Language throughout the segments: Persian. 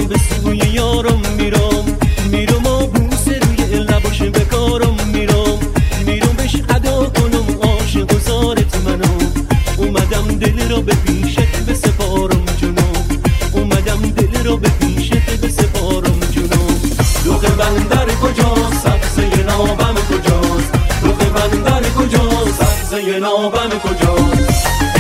به سوی یارم میرم و بوسه روی لباش بکارم میرم بهش ادا کنم عاشق و زارت منم اومدم دل را به پیشت بسپارم جونم اومدم دل را به پیشت بسپارم جونم دوغ بندر کجاست سبزه نابم کجاست دوغ بندر کجاست سبزه نابم کجاست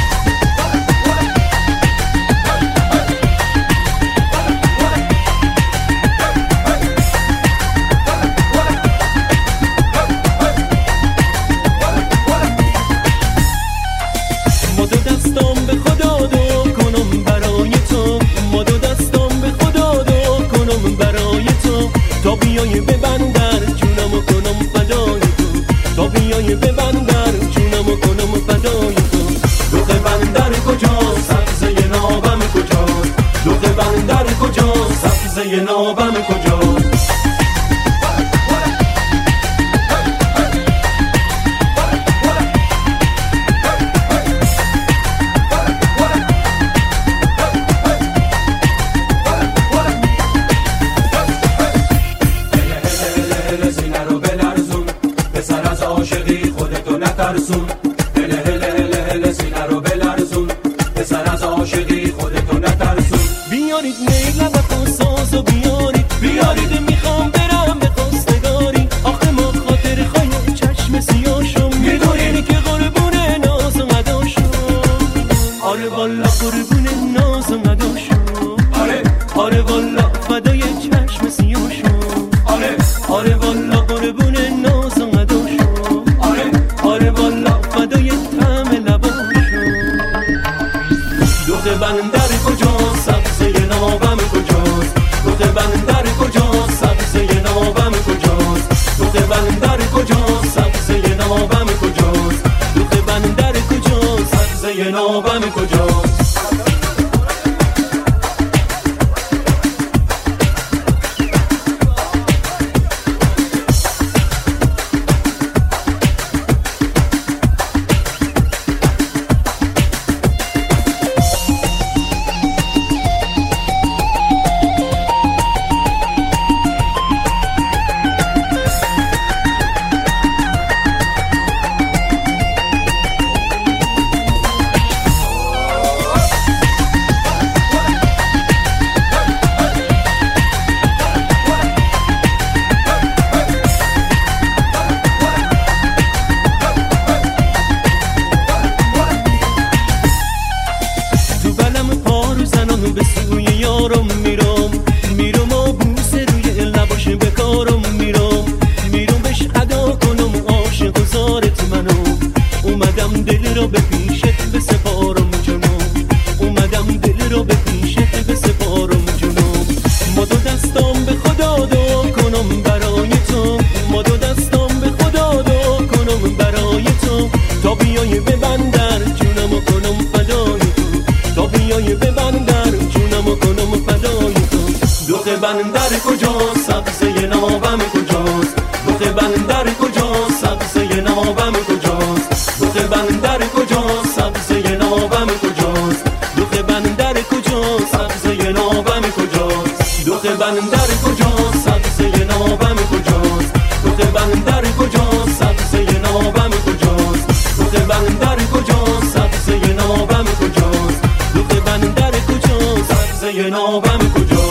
تا بیای به بندر جونمو کنم فدای تو تا بیای به بندر جونمو کنم فدای تو دوغ بندر کجاست سبزه نابم کجاست دوغ بندر کجاست سبزه نابم کجاست عاشقی خودتو نترسون هله هله هله هله سینه رو بلرزون پسر از عاشقی خودتو نترسون بیارید میلم و ساز و بیارید میخوام برم به خواستگاری آخه ما خاطر خواهی چشم سیاشم میدونی که قربون ناز و مداشم آره والا قربون ناز و مداشم آره والا فدای چشم سیاشم آره والا قربون ناز و مداشم آره والا فدای طعم لباشم دوغ بندر کجاست سبزه نابم کجاست دوغ بندر کجاست سبزه نابم کجاست دوغ بندر کجاست سبزه نابم کجاست دوغ بندر کجاست سبزه نابم کجاست به سوی یارم میرم و بوسه روی لباش بکارم میرم بهش ادا کنم عاشق و زارت منم اومدم دل را به پیشت بسپارم جونم اومدم دل را به پیشت بسپارم جونم ما دو دستام به خدا دعا کنم برای تو ما دو دستام به خدا دعا کنم برای تو تا بیای به بندر جونمو کنم فدای تو تا بیای به بندر جونمو کنم فدای تو دوغ بندر کجاست سبزه نابم کجاست دوغ بندر کجاست سبزه نابم کجاست دوغ بندر کجاست سبزه نابم کجاست دوغ بندر کجاست سبزه نابم کجاست دوغ بندر کجاست سبزه نابم کجاست دوغ بندر کجاست سبزه نابم کجاست دوغ بندر کجاست سبزه نابم کجاست دوغ بندر کجاست سبزه نابم کجاست